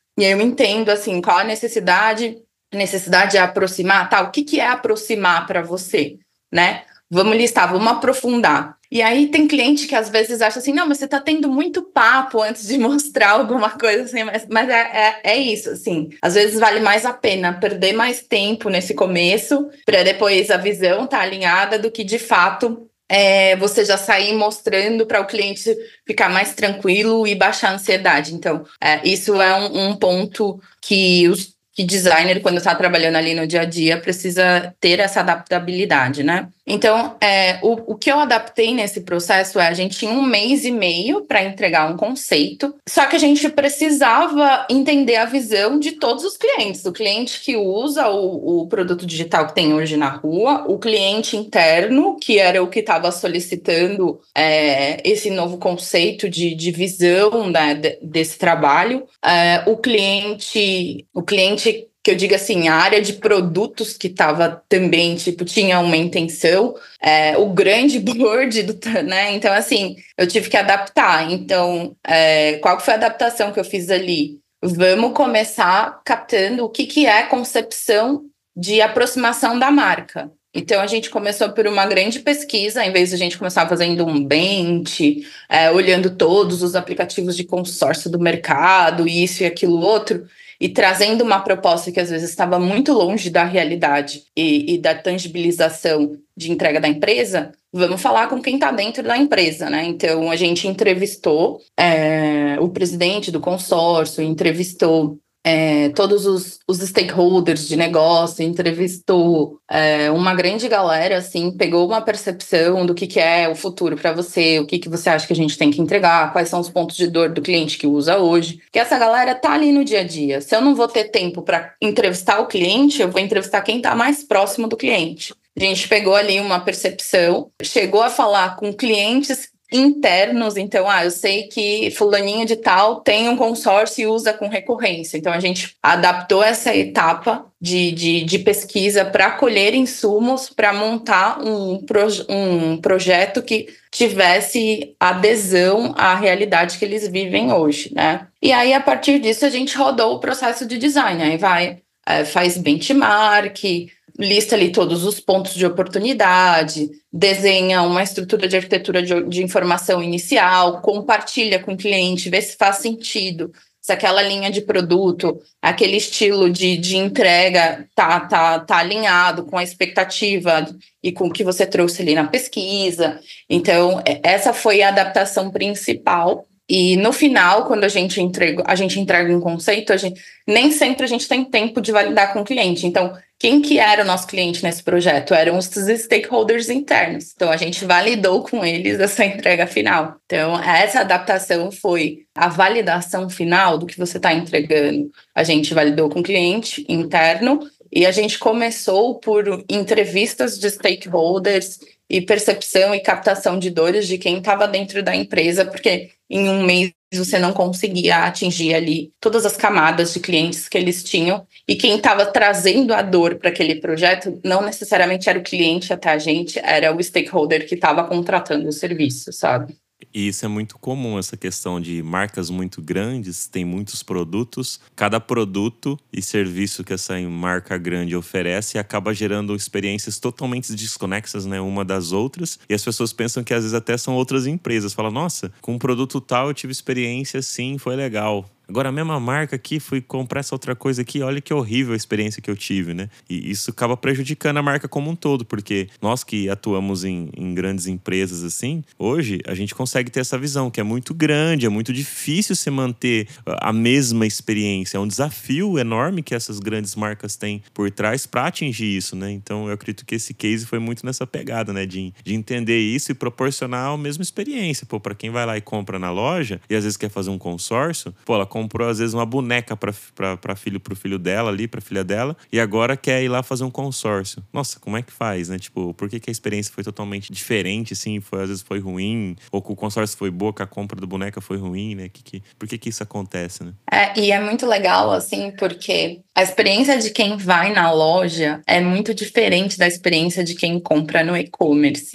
[SPEAKER 2] E aí eu entendo, assim, qual a necessidade, necessidade de aproximar, tá? O que, que é aproximar para você, né? Vamos listar, vamos aprofundar. E aí tem cliente que às vezes acha assim, não, mas você tá tendo muito papo antes de mostrar alguma coisa assim, mas, mas é, é, é isso, assim. Às vezes vale mais a pena perder mais tempo nesse começo, para depois a visão tá alinhada, do que de fato é, você já sair mostrando para o cliente ficar mais tranquilo e baixar a ansiedade. Então, é, isso é um, um ponto que os que designer, quando está trabalhando ali no dia a dia, precisa ter essa adaptabilidade, né? Então, é, o, o que eu adaptei nesse processo é, a gente tinha um mês e meio para entregar um conceito, só que a gente precisava entender a visão de todos os clientes, o cliente que usa o, o produto digital que tem hoje na rua, o cliente interno, que era o que estava solicitando é, esse novo conceito de, de visão, né, de, desse trabalho, é, o cliente, o cliente que eu digo assim, a área de produtos que estava também, tipo, tinha uma intenção, é, o grande board, do, né? Então, assim, eu tive que adaptar. Então, é, qual foi a adaptação que eu fiz ali? Vamos começar captando o que, que é concepção de aproximação da marca. Então, a gente começou por uma grande pesquisa, em vez de a gente começar fazendo um bench, é, olhando todos os aplicativos de consórcio do mercado, isso e aquilo outro, e trazendo uma proposta que às vezes estava muito longe da realidade e, e da tangibilização de entrega da empresa, vamos falar com quem está dentro da empresa, né? Então, a gente entrevistou é, o presidente do consórcio, entrevistou É, todos os, os stakeholders de negócio, entrevistou é, uma grande galera, assim, pegou uma percepção do que, que é o futuro para você, o que, que você acha que a gente tem que entregar, quais são os pontos de dor do cliente que usa hoje, porque essa galera tá ali no dia a dia. Se eu não vou ter tempo para entrevistar o cliente, eu vou entrevistar quem está mais próximo do cliente. A gente pegou ali uma percepção, chegou a falar com clientes internos, então, ah, eu sei que fulaninho de tal tem um consórcio e usa com recorrência. Então, a gente adaptou essa etapa de, de, de pesquisa para colher insumos, para montar um, proje- um projeto que tivesse adesão à realidade que eles vivem hoje, né? E aí, a partir disso, a gente rodou o processo de design. Aí vai, é, faz benchmark, lista ali todos os pontos de oportunidade, desenha uma estrutura de arquitetura de, de informação inicial, compartilha com o cliente, vê se faz sentido, se aquela linha de produto, aquele estilo de, de entrega tá, tá, tá alinhado com a expectativa e com o que você trouxe ali na pesquisa. Então, essa foi a adaptação principal. E no final, quando a gente entrega, a gente entrega um conceito, a gente, nem sempre a gente tem tempo de validar com o cliente. Então, quem que era o nosso cliente nesse projeto? Eram os stakeholders internos. Então, a gente validou com eles essa entrega final. Então, essa adaptação foi a validação final do que você está entregando. A gente validou com o cliente interno e a gente começou por entrevistas de stakeholders e percepção e captação de dores de quem estava dentro da empresa, porque em um mês você não conseguia atingir ali todas as camadas de clientes que eles tinham, e quem estava trazendo a dor para aquele projeto não necessariamente era o cliente até a gente, era o stakeholder que estava contratando o serviço, sabe?
[SPEAKER 1] E isso é muito comum, essa questão de marcas muito grandes, tem muitos produtos. Cada produto e serviço que essa marca grande oferece acaba gerando experiências totalmente desconexas, né, uma das outras. E as pessoas pensam que às vezes até são outras empresas. Falam, nossa, com um produto tal eu tive experiência assim, foi legal. Agora, a mesma marca aqui, fui comprar essa outra coisa aqui, olha que horrível a experiência que eu tive, né? E isso acaba prejudicando a marca como um todo, porque nós que atuamos em, em grandes empresas assim, hoje a gente consegue ter essa visão, que é muito grande, é muito difícil você manter a mesma experiência. É um desafio enorme que essas grandes marcas têm por trás para atingir isso, né? Então, eu acredito que esse case foi muito nessa pegada, né? De, de entender isso e proporcionar a mesma experiência. Pô, para quem vai lá e compra na loja e às vezes quer fazer um consórcio, pô, ela comprou às vezes uma boneca para para filho pro filho dela ali, para filha dela, e agora quer ir lá fazer um consórcio. Nossa, como é que faz, né? Tipo, por que que a experiência foi totalmente diferente, assim, foi, às vezes foi ruim, ou que o consórcio foi boa, que a compra do boneca foi ruim, né? Que, que, por que que isso acontece, né?
[SPEAKER 2] É, e é muito legal, assim, porque a experiência de quem vai na loja é muito diferente da experiência de quem compra no e-commerce.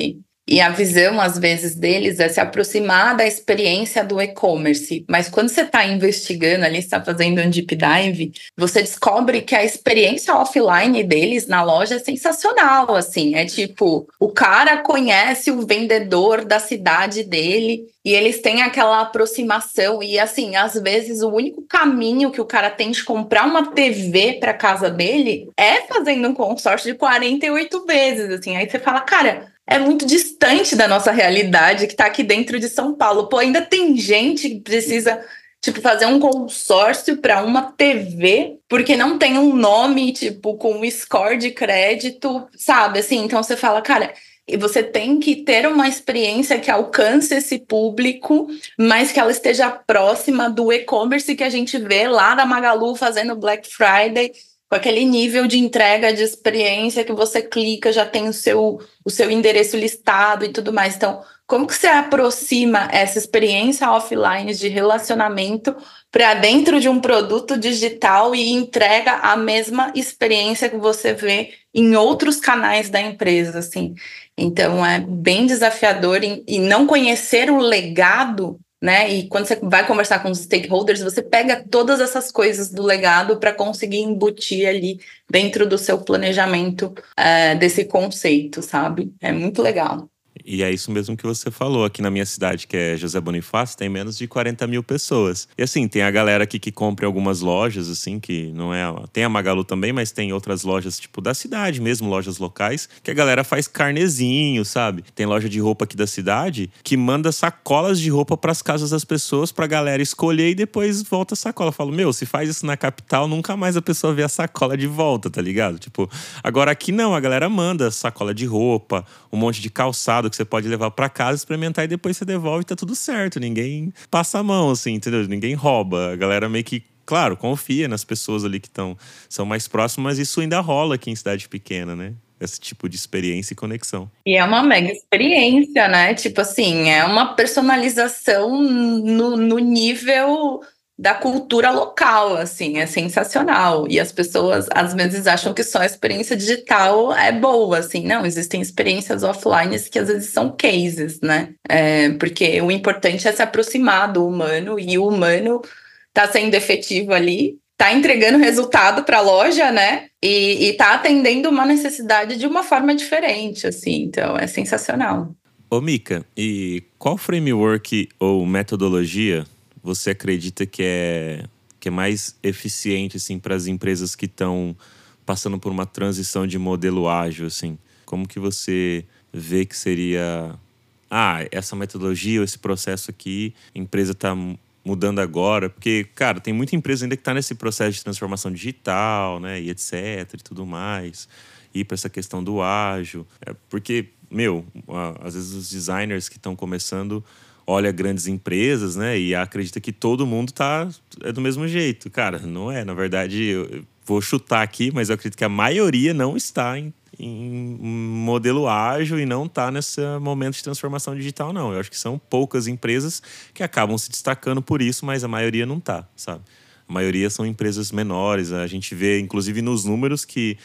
[SPEAKER 2] E a visão, às vezes, deles é se aproximar da experiência do e-commerce. Mas quando você está investigando ali, você está fazendo um deep dive, você descobre que a experiência offline deles na loja é sensacional, assim. É tipo, o cara conhece o vendedor da cidade dele e eles têm aquela aproximação. E, assim, às vezes, o único caminho que o cara tem de comprar uma T V para casa dele é fazendo um consórcio de quarenta e oito vezes, assim. Aí você fala, cara, é muito distante da nossa realidade que tá aqui dentro de São Paulo. Pô, ainda tem gente que precisa, tipo, fazer um consórcio para uma T V, porque não tem um nome, tipo, com um score de crédito, sabe? Assim, então você fala, cara, e você tem que ter uma experiência que alcance esse público, mas que ela esteja próxima do e-commerce que a gente vê lá da Magalu fazendo Black Friday, com aquele nível de entrega, de experiência que você clica, já tem o seu, o seu endereço listado e tudo mais. Então, como que você aproxima essa experiência offline de relacionamento para dentro de um produto digital e entrega a mesma experiência que você vê em outros canais da empresa, assim? Então, é bem desafiador e, e não conhecer o legado, né? E quando você vai conversar com os stakeholders, você pega todas essas coisas do legado para conseguir embutir ali dentro do seu planejamento é, desse conceito, sabe? É muito legal.
[SPEAKER 1] E é isso mesmo que você falou. Aqui na minha cidade, que é José Bonifácio, tem menos de quarenta mil pessoas. E assim, tem a galera aqui que compra em algumas lojas, assim, que não é... Tem a Magalu também, mas tem outras lojas, tipo, da cidade mesmo, lojas locais, que a galera faz carnezinho, sabe? Tem loja de roupa aqui da cidade que manda sacolas de roupa pras casas das pessoas, pra galera escolher e depois volta a sacola. Eu falo, meu, se faz isso na capital, nunca mais a pessoa vê a sacola de volta, tá ligado? Tipo, agora aqui não, a galera manda sacola de roupa, um monte de calçado que você pode levar pra casa, experimentar e depois você devolve e tá tudo certo. Ninguém passa a mão, assim, entendeu? Ninguém rouba. A galera meio que, claro, confia nas pessoas ali que tão, são mais próximas, mas isso ainda rola aqui em cidade pequena, né? Esse tipo de experiência e conexão.
[SPEAKER 2] E é uma mega experiência, né? Tipo assim, é uma personalização no, no nível da cultura local, assim, é sensacional. E as pessoas, às vezes, acham que só a experiência digital é boa, assim. Não, existem experiências offline que, às vezes, são cases, né? É, porque o importante é se aproximar do humano, e o humano tá sendo efetivo ali, tá entregando resultado para a loja, né? E, e tá atendendo uma necessidade de uma forma diferente, assim. Então, é sensacional.
[SPEAKER 1] Ô, Mika, e qual framework ou metodologia você acredita que é, que é mais eficiente, assim, para as empresas que estão passando por uma transição de modelo ágil, assim? Como que você vê que seria... Ah, essa metodologia, esse processo aqui, a empresa está mudando agora? Porque, cara, tem muita empresa ainda que está nesse processo de transformação digital, né, e etc, e tudo mais. Ir para essa questão do ágil. É porque, meu, às vezes os designers que estão começando olha grandes empresas, né, e acredita que todo mundo tá é do mesmo jeito. Cara, não é. Na verdade, eu vou chutar aqui, mas eu acredito que a maioria não está em, em modelo ágil e não está nesse momento de transformação digital, não. Eu acho que são poucas empresas que acabam se destacando por isso, mas a maioria não tá, sabe? A maioria são empresas menores. A gente vê, inclusive, nos números que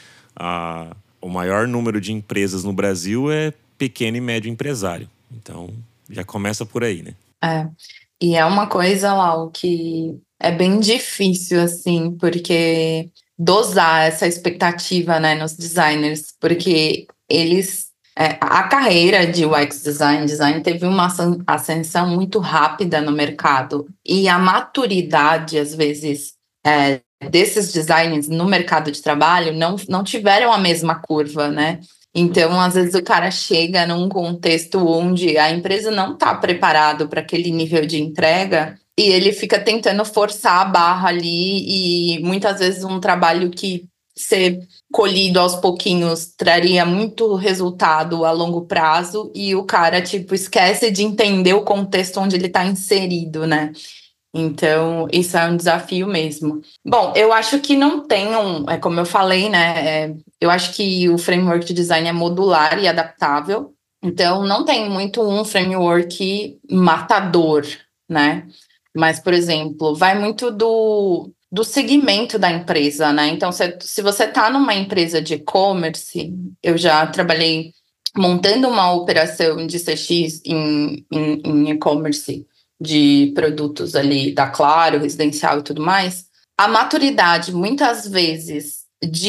[SPEAKER 1] a, o maior número de empresas no Brasil é pequeno e médio empresário. Então, já começa por aí, né?
[SPEAKER 2] É, e é uma coisa, Lau, que é bem difícil, assim, porque dosar essa expectativa, né, nos designers, porque eles... É, a carreira de U X Design, design teve uma ascensão muito rápida no mercado e a maturidade, às vezes, é, desses designers no mercado de trabalho não, não tiveram a mesma curva, né? Então, às vezes, o cara chega num contexto onde a empresa não está preparada para aquele nível de entrega e ele fica tentando forçar a barra ali e muitas vezes um trabalho que ser colhido aos pouquinhos traria muito resultado a longo prazo e o cara, tipo, esquece de entender o contexto onde ele está inserido, né? Então, isso é um desafio mesmo. Bom, eu acho que não tem um... É como eu falei, né? É, eu acho que o framework de design é modular e adaptável. Então, não tem muito um framework matador, né? Mas, por exemplo, vai muito do, do segmento da empresa, né? Então, se, se você está numa empresa de e-commerce, eu já trabalhei montando uma operação de C X em, em, em e-commerce de produtos ali da Claro, residencial e tudo mais, a maturidade, muitas vezes,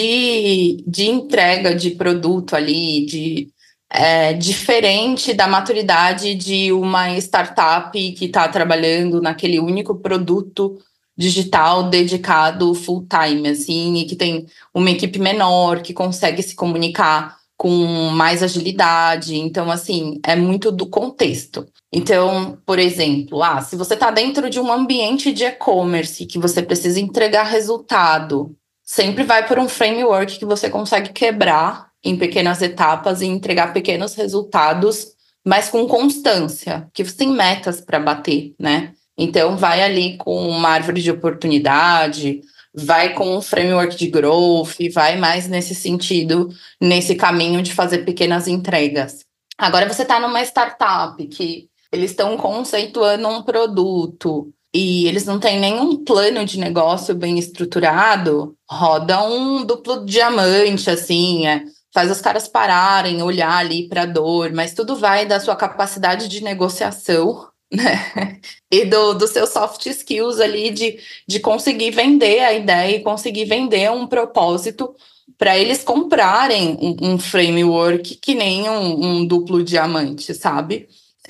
[SPEAKER 2] de, de entrega de produto ali, de, é, diferente da maturidade de uma startup que está trabalhando naquele único produto digital dedicado full time, assim, e que tem uma equipe menor, que consegue se comunicar com mais agilidade. Então, assim, é muito do contexto. Então, por exemplo, ah, se você está dentro de um ambiente de e-commerce que você precisa entregar resultado, sempre vai por um framework que você consegue quebrar em pequenas etapas e entregar pequenos resultados, mas com constância, que você tem metas para bater, né? Então, vai ali com uma árvore de oportunidade, vai com um framework de growth, vai mais nesse sentido, nesse caminho de fazer pequenas entregas. Agora você está numa startup que eles estão conceituando um produto e eles não têm nenhum plano de negócio bem estruturado, roda um duplo diamante, assim, é, faz os caras pararem, olhar ali para a dor, mas tudo vai da sua capacidade de negociação, né? E do, dos seus soft skills ali de, de conseguir vender a ideia e conseguir vender um propósito para eles comprarem um, um framework que nem um, um duplo diamante, sabe?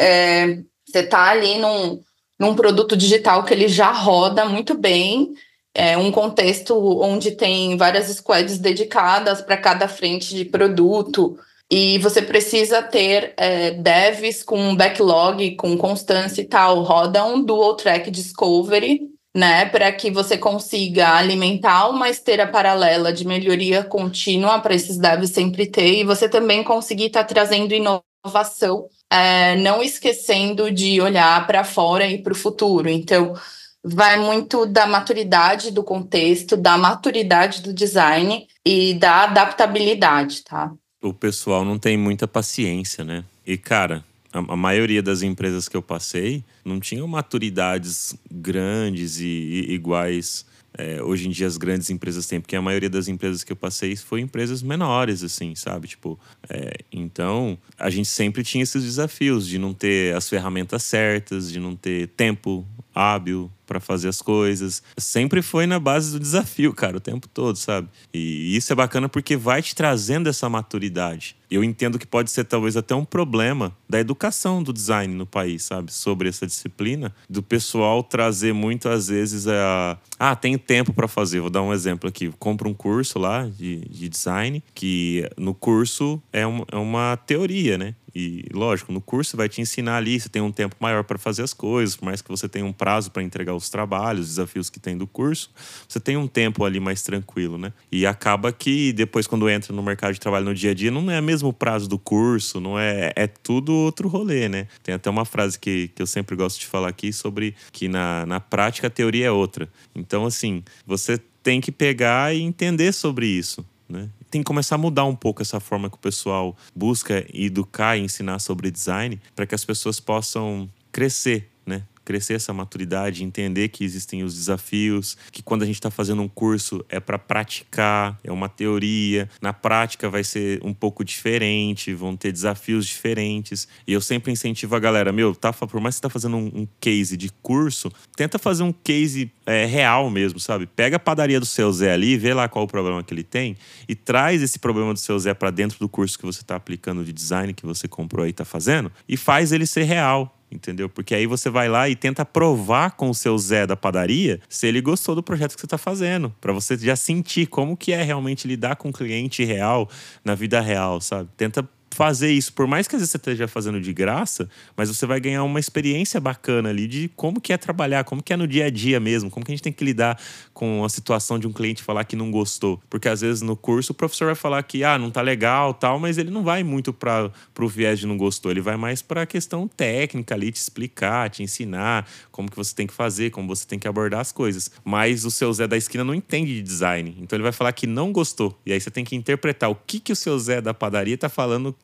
[SPEAKER 2] É, você tá ali num, num produto digital que ele já roda muito bem, é um contexto onde tem várias squads dedicadas para cada frente de produto, e você precisa ter é, devs com backlog, com constância e tal. Roda um dual track discovery, né? Para que você consiga alimentar uma esteira paralela de melhoria contínua para esses devs sempre ter. E você também conseguir estar tá trazendo inovação, é, não esquecendo de olhar para fora e para o futuro. Então, vai muito da maturidade do contexto, da maturidade do design e da adaptabilidade, tá?
[SPEAKER 1] O pessoal não tem muita paciência, né? E, cara, a, a maioria das empresas que eu passei não tinham maturidades grandes e, e iguais. É, hoje em dia as grandes empresas têm, porque a maioria das empresas que eu passei foi empresas menores, assim, sabe? Tipo, é, então, a gente sempre tinha esses desafios de não ter as ferramentas certas, de não ter tempo hábil para fazer as coisas. Sempre foi na base do desafio, cara, o tempo todo, sabe? E isso é bacana porque vai te trazendo essa maturidade. Eu entendo que pode ser talvez até um problema da educação do design no país, sabe? Sobre essa disciplina, do pessoal trazer muito, às vezes, a... Ah, tem tempo para fazer. Vou dar um exemplo aqui. Compra um curso lá de, de design, que no curso é, um, é uma teoria, né? E, lógico, no curso vai te ensinar ali, você tem um tempo maior para fazer as coisas, por mais que você tenha um prazo para entregar os trabalhos, os desafios que tem do curso, você tem um tempo ali mais tranquilo, né? E acaba que depois, quando entra no mercado de trabalho no dia a dia, não é mesmo o prazo do curso, não é, é tudo outro rolê, né? Tem até uma frase que, que eu sempre gosto de falar aqui sobre que na, na prática a teoria é outra. Então, assim, você tem que pegar e entender sobre isso, né? Tem que começar a mudar um pouco essa forma que o pessoal busca educar e ensinar sobre design para que as pessoas possam crescer, né? Crescer essa maturidade, entender que existem os desafios, que quando a gente está fazendo um curso é para praticar, é uma teoria. Na prática vai ser um pouco diferente, vão ter desafios diferentes. E eu sempre incentivo a galera, meu, tá, por mais que você tá fazendo um, um case de curso, tenta fazer um case é, real mesmo, sabe? Pega a padaria do seu Zé ali, vê lá qual o problema que ele tem e traz esse problema do seu Zé para dentro do curso que você tá aplicando de design, que você comprou aí e tá fazendo, e faz ele ser real. Entendeu? Porque aí você vai lá e tenta provar com o seu Zé da padaria se ele gostou do projeto que você está fazendo. Para você já sentir como que é realmente lidar com o cliente real na vida real, sabe? Tenta fazer isso, por mais que às vezes você esteja fazendo de graça, mas você vai ganhar uma experiência bacana ali de como que é trabalhar, como que é no dia a dia mesmo, como que a gente tem que lidar com a situação de um cliente falar que não gostou. Porque às vezes no curso o professor vai falar que ah, não tá legal, tal, mas ele não vai muito para pro viés de não gostou, ele vai mais para a questão técnica ali, te explicar, te ensinar como que você tem que fazer, como você tem que abordar as coisas. Mas o seu Zé da esquina não entende de design, então ele vai falar que não gostou. E aí você tem que interpretar o que que o seu Zé da padaria tá falando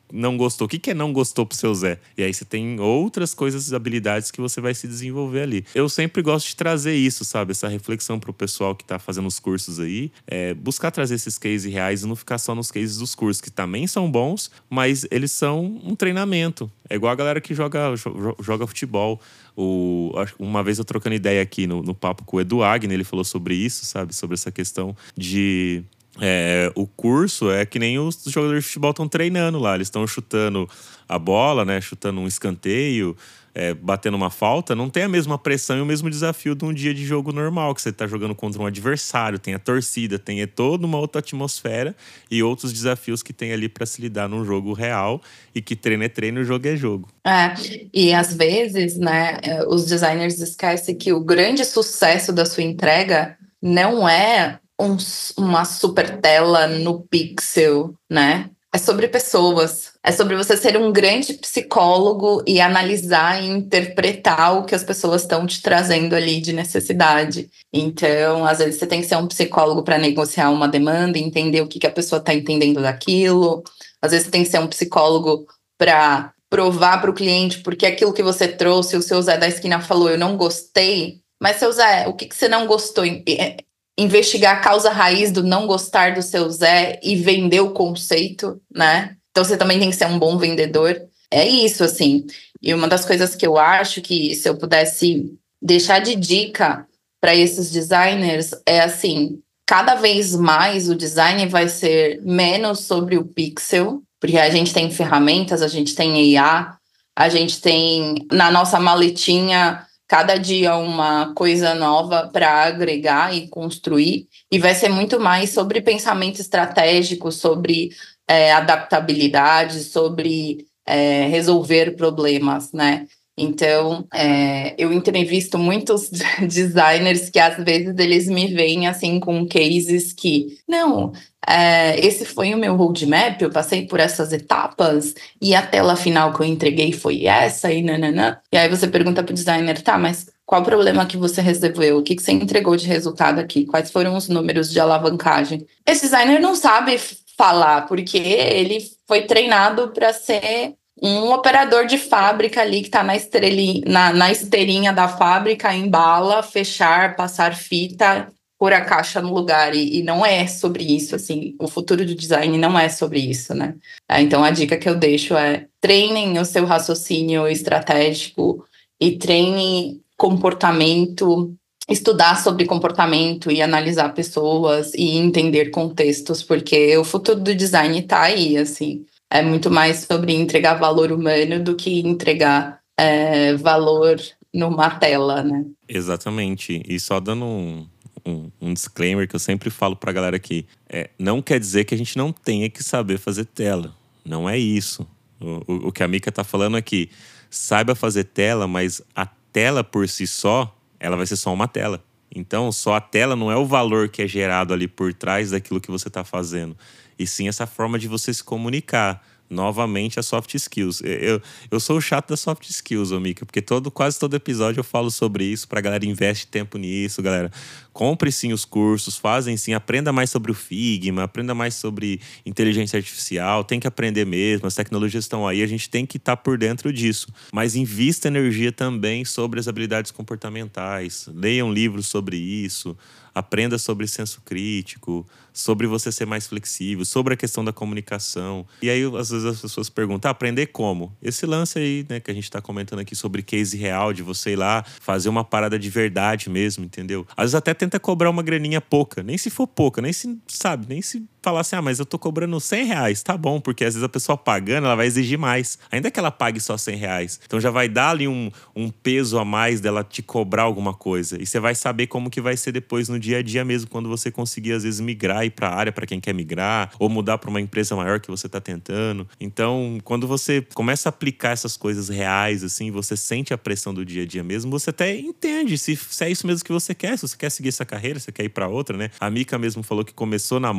[SPEAKER 1] não gostou? O que, que é não gostou pro seu Zé? E aí você tem outras coisas, habilidades que você vai se desenvolver ali. Eu sempre gosto de trazer isso, sabe? Essa reflexão pro pessoal que tá fazendo os cursos aí. É buscar trazer esses cases reais e não ficar só nos cases dos cursos, que também são bons, mas eles são um treinamento. É igual a galera que joga, joga futebol. O, uma vez eu trocando ideia aqui no, no papo com o Edu Agner, ele falou sobre isso, sabe? Sobre essa questão de... É, o curso é que nem os jogadores de futebol estão treinando lá. Eles estão chutando a bola, né? Chutando um escanteio, é, batendo uma falta. Não tem a mesma pressão e o mesmo desafio de um dia de jogo normal, que você está jogando contra um adversário. Tem a torcida, tem toda uma outra atmosfera e outros desafios que tem ali para se lidar num jogo real. E que treino é treino e jogo é jogo.
[SPEAKER 2] É, e às vezes, né, os designers esquecem que o grande sucesso da sua entrega não é Um, uma super tela no pixel, né? É sobre pessoas. É sobre você ser um grande psicólogo e analisar e interpretar o que as pessoas estão te trazendo ali de necessidade. Então, às vezes, você tem que ser um psicólogo para negociar uma demanda, entender o que, que a pessoa está entendendo daquilo. Às vezes, você tem que ser um psicólogo para provar para o cliente porque aquilo que você trouxe, o seu Zé da esquina falou, eu não gostei. Mas, seu Zé, o que, que você não gostou? Investigar a causa raiz do não gostar do seu Zé e vender o conceito, né? Então você também tem que ser um bom vendedor. É isso, assim. E uma das coisas que eu acho que se eu pudesse deixar de dica para esses designers é assim, cada vez mais o design vai ser menos sobre o pixel, porque a gente tem ferramentas, a gente tem A I, a gente tem na nossa maletinha cada dia uma coisa nova para agregar e construir, e vai ser muito mais sobre pensamento estratégico, sobre é, adaptabilidade, sobre é, resolver problemas, né? Então, é, eu entrevisto muitos designers que às vezes eles me veem assim com cases que, não, é, esse foi o meu roadmap, eu passei por essas etapas e a tela final que eu entreguei foi essa e nananã. E aí você pergunta para o designer, tá, mas qual o problema que você resolveu? O que, que você entregou de resultado aqui? Quais foram os números de alavancagem? Esse designer não sabe falar, porque ele foi treinado para ser um operador de fábrica ali que está na, na, na esteirinha da fábrica, embala, fechar, passar fita, pôr a caixa no lugar. E, e não é sobre isso, assim, o futuro do design não é sobre isso, né? É, então, a dica que eu deixo é treinem o seu raciocínio estratégico e treinem comportamento, estudar sobre comportamento e analisar pessoas e entender contextos, porque o futuro do design está aí, assim. É muito mais sobre entregar valor humano do que entregar é, valor numa tela, né?
[SPEAKER 1] Exatamente. E só dando um, um, um disclaimer que eu sempre falo pra galera aqui. É, não quer dizer que a gente não tenha que saber fazer tela. Não é isso. O, o, o que a Mika tá falando aqui, saiba fazer tela, mas a tela por si só, ela vai ser só uma tela. Então, só a tela não é o valor que é gerado ali por trás daquilo que você tá fazendo. E sim essa forma de você se comunicar. Novamente, as soft skills. Eu, eu sou o chato das soft skills, ô Mika, porque todo, quase todo episódio eu falo sobre isso, pra galera investe tempo nisso, galera. Compre sim os cursos, fazem sim, aprenda mais sobre o Figma, aprenda mais sobre inteligência artificial, tem que aprender mesmo, as tecnologias estão aí, a gente tem que estar tá por dentro disso. Mas invista energia também sobre as habilidades comportamentais, leiam livros sobre isso, aprenda sobre senso crítico, sobre você ser mais flexível, sobre a questão da comunicação. E aí, às vezes, as pessoas perguntam, ah, aprender como? Esse lance aí, né, que a gente está comentando aqui sobre case real, de você ir lá fazer uma parada de verdade mesmo, entendeu? Às vezes até tenta cobrar uma graninha pouca, nem se for pouca, nem se, sabe, nem se falar assim, ah, mas eu tô cobrando cem reais, tá bom, porque às vezes a pessoa pagando, ela vai exigir mais. Ainda que ela pague só cem reais. Então já vai dar ali um, um peso a mais dela te cobrar alguma coisa. E você vai saber como que vai ser depois no dia a dia mesmo, quando você conseguir, às vezes, migrar e ir para a área para quem quer migrar, ou mudar para uma empresa maior que você está tentando. Então, quando você começa a aplicar essas coisas reais, assim, você sente a pressão do dia a dia mesmo, você até entende se, se é isso mesmo que você quer, se você quer seguir essa carreira, se você quer ir para outra, né? A Mika mesmo falou que começou na moda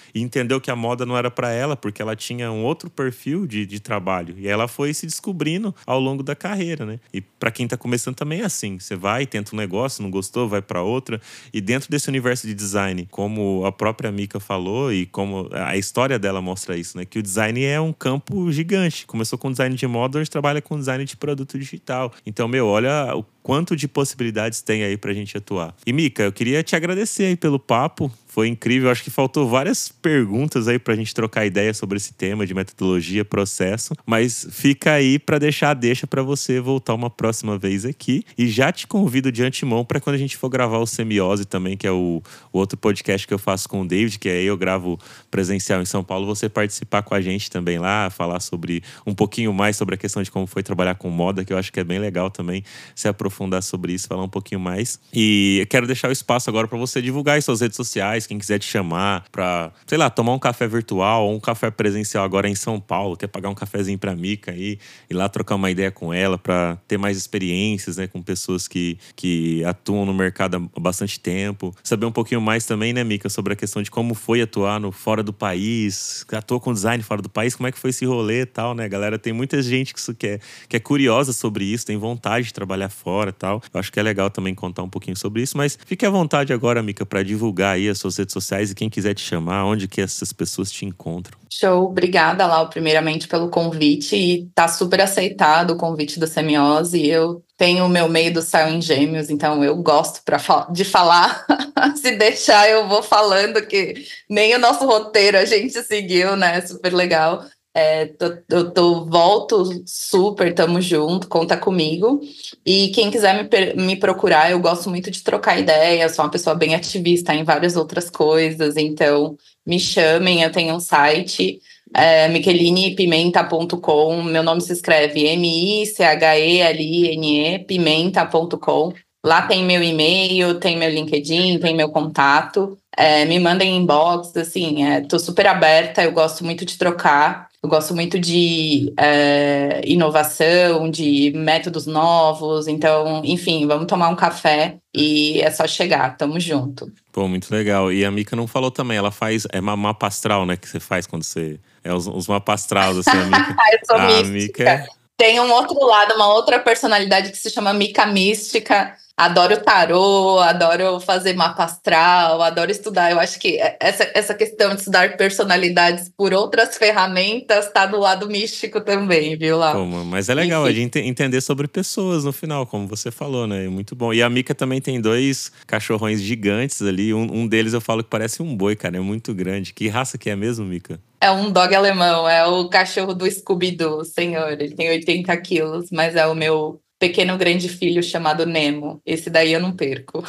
[SPEAKER 1] e entendeu que a moda não era para ela, porque ela tinha um outro perfil de, de trabalho. E ela foi se descobrindo ao longo da carreira, né? E para quem tá começando também é assim. Você vai, tenta um negócio, não gostou, vai para outra. E dentro desse universo de design, como a própria Mika falou e como a história dela mostra isso, né? Que o design é um campo gigante. Começou com design de moda, hoje trabalha com design de produto digital. Então, meu, olha o quanto de possibilidades tem aí pra gente atuar. E, Mika, eu queria te agradecer aí pelo papo. Foi incrível. Acho que faltou várias perguntas aí pra gente trocar ideia sobre esse tema de metodologia, processo. Mas fica aí pra deixar a deixa pra você voltar uma próxima vez aqui. E já te convido de antemão pra quando a gente for gravar o Semiose também, que é o, o outro podcast que eu faço com o David, que aí eu gravo presencial em São Paulo, você participar com a gente também lá, falar sobre um pouquinho mais sobre a questão de como foi trabalhar com moda, que eu acho que é bem legal também se aprofundar sobre isso, falar um pouquinho mais. E eu quero deixar o espaço agora pra você divulgar em suas redes sociais, quem quiser te chamar pra, sei lá, tomar um café virtual ou um café presencial agora em São Paulo, quer pagar um cafezinho pra Mika aí, ir lá trocar uma ideia com ela pra ter mais experiências, né, com pessoas que, que atuam no mercado há bastante tempo. Saber um pouquinho mais também, né, Mika, sobre a questão de como foi atuar no fora do país, atuou com design fora do país, como é que foi esse rolê e tal, né, galera? Tem muita gente que, que, é, que é curiosa sobre isso, tem vontade de trabalhar fora e tal. Eu acho que é legal também contar um pouquinho sobre isso, mas fique à vontade agora, Mika, pra divulgar aí as suas redes sociais e quem quiser te chamar, onde que essas pessoas te encontram.
[SPEAKER 2] Show, obrigada, Lau, primeiramente pelo convite, e tá super aceitado o convite do Semiose. Eu tenho o meu meio do céu em Gêmeos, então eu gosto pra, de falar. Se deixar, eu vou falando, que nem o nosso roteiro a gente seguiu, né? Super legal. É, tô, tô, tô, volto super, tamo junto, conta comigo. E quem quiser me, me procurar, eu gosto muito de trocar ideia, sou uma pessoa bem ativista em várias outras coisas, então me chamem, eu tenho um site, é, micheline pimenta ponto com, meu nome se escreve M I C H E L I N E, pimenta ponto com. Lá tem meu e-mail, tem meu LinkedIn, tem meu contato. É, me mandem inbox, assim, é, tô super aberta, eu gosto muito de trocar. Eu gosto muito de é, inovação, de métodos novos. Então, enfim, vamos tomar um café e é só chegar, tamo junto.
[SPEAKER 1] Pô, muito legal. E a Mika não falou também, ela faz, é uma mapa astral, né, que você faz quando você... É os, os mapas astrais, assim, a Mika...
[SPEAKER 2] Eu sou
[SPEAKER 1] a
[SPEAKER 2] mística.
[SPEAKER 1] Mika é...
[SPEAKER 2] Tem um outro lado, uma outra personalidade que se chama Mika Mística. Adoro tarô, adoro fazer mapa astral, adoro estudar. Eu acho que essa, essa questão de estudar personalidades por outras ferramentas está do lado místico também, viu, lá?
[SPEAKER 1] Pô, mas é legal a gente entender sobre pessoas no final, como você falou, né? Muito bom. E a Mika também tem dois cachorrões gigantes ali. Um, um deles eu falo que parece um boi, cara. É muito grande. Que raça que é mesmo, Mika?
[SPEAKER 2] É um dog alemão, é o cachorro do Scooby-Doo, senhor. Ele tem oitenta quilos, mas é o meu pequeno grande filho chamado Nemo. Esse daí eu não perco.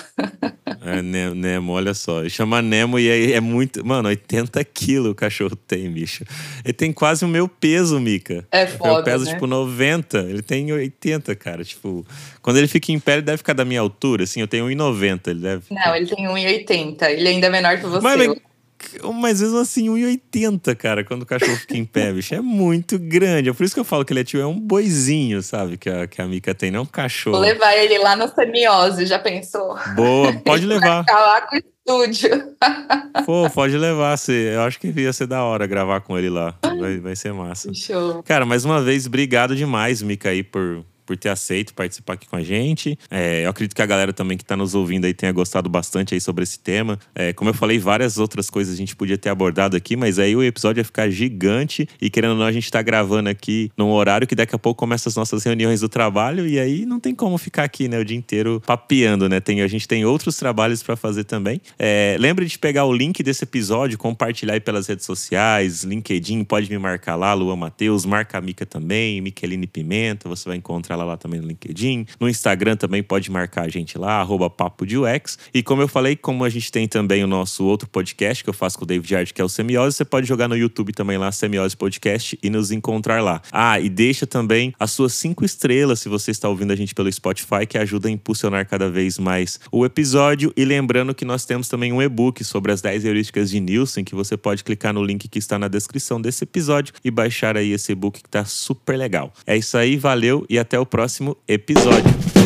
[SPEAKER 1] É, Nemo, olha só. Ele chama Nemo e é, é muito... Mano, oitenta quilos o cachorro tem, bicho. Ele tem quase o meu peso, Mika.
[SPEAKER 2] É foda,
[SPEAKER 1] eu peso,
[SPEAKER 2] né?
[SPEAKER 1] tipo, noventa. Ele tem oitenta, cara. Tipo, quando ele fica em pé, ele deve ficar da minha altura. Assim, eu tenho um e noventa. Ele deve...
[SPEAKER 2] Não, ele tem um e oitenta. Ele ainda é menor que você.
[SPEAKER 1] Mas, mas mesmo assim, um e oitenta, cara, quando o cachorro fica em pé, bicho. É muito grande. É por isso que eu falo que ele é, tipo, é um boizinho, sabe? Que a, que a Mika tem, não é um cachorro.
[SPEAKER 2] Vou levar ele lá no Semiose, já pensou?
[SPEAKER 1] Boa, pode levar.
[SPEAKER 2] Vai ficar lá com o estúdio.
[SPEAKER 1] Pô, pode levar. Você, eu acho que ia ser da hora gravar com ele lá. Vai, vai ser massa.
[SPEAKER 2] Show.
[SPEAKER 1] Cara, mais uma vez, obrigado demais, Mika, aí, por... por ter aceito participar aqui com a gente. É, eu acredito que a galera também que tá nos ouvindo aí tenha gostado bastante aí sobre esse tema. É, como eu falei, várias outras coisas a gente podia ter abordado aqui, mas aí o episódio ia ficar gigante e, querendo ou não, a gente tá gravando aqui num horário que daqui a pouco começa as nossas reuniões do trabalho e aí não tem como ficar aqui, né, o dia inteiro papeando, né? Tem, a gente tem outros trabalhos pra fazer também. É, lembre de pegar o link desse episódio, compartilhar aí pelas redes sociais, LinkedIn, pode me marcar lá, Luan Matheus, marca a Mika também, Micheline Pimenta, você vai encontrar ela lá também no LinkedIn. No Instagram também pode marcar a gente lá, arroba Papo de U X. E como eu falei, como a gente tem também o nosso outro podcast que eu faço com o David Art, que é o Semiose, você pode jogar no YouTube também lá, Semiose Podcast, e nos encontrar lá. Ah, e deixa também as suas cinco estrelas se você está ouvindo a gente pelo Spotify, que ajuda a impulsionar cada vez mais o episódio. E lembrando que nós temos também um e-book sobre as dez heurísticas de Nielsen, que você pode clicar no link que está na descrição desse episódio e baixar aí esse e-book que tá super legal. É isso aí, valeu e até o próximo episódio.